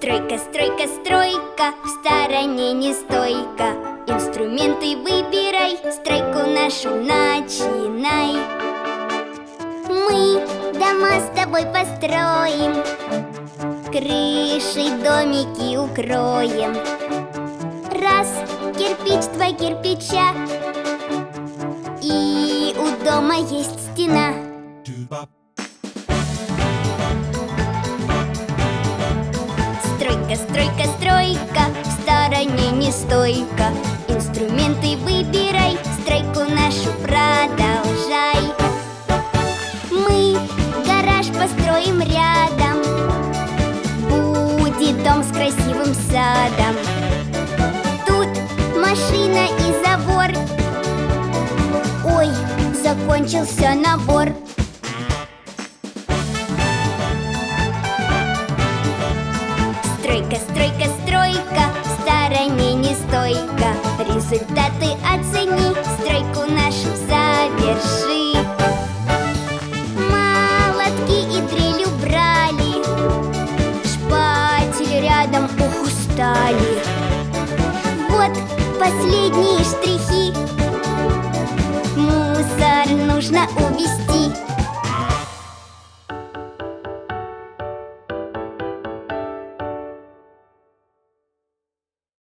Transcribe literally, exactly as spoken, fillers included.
Стройка, стройка, стройка, в стороне не стойка. Инструменты выбирай, стройку нашу начинай. Мы дома с тобой построим, крышей домики укроем. Раз, кирпич, два кирпича, и у дома есть стена. Стройка, стройка, стройка, в стороне не стойка. Инструменты выбирай, стройку нашу продолжай. Мы гараж построим рядом, будет дом с красивым садом. Тут машина и забор. Ой, закончился набор. Стройка, стройка, стройка, в стороне не стойка. Результаты оцени, стройку нашу заверши. Молотки и дрель убрали, шпатель рядом, ох, устали. Вот последние штрихи, мусор нужно увезти.